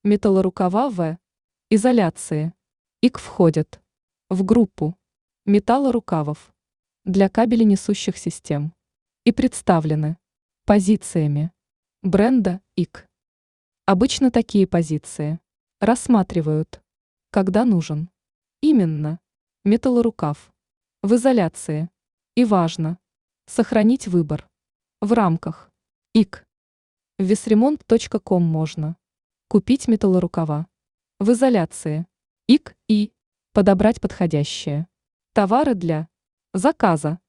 Металлорукава В. Изоляции. ИК входят в группу металлорукавов для кабеленесущих систем и представлены позициями бренда ИК. Обычно такие позиции рассматривают, когда нужен именно металлорукав в изоляции, и важно сохранить выбор в рамках ИК. В весремонт.ком можно купить металлорукава в изоляции ИК и подобрать подходящие товары для заказа.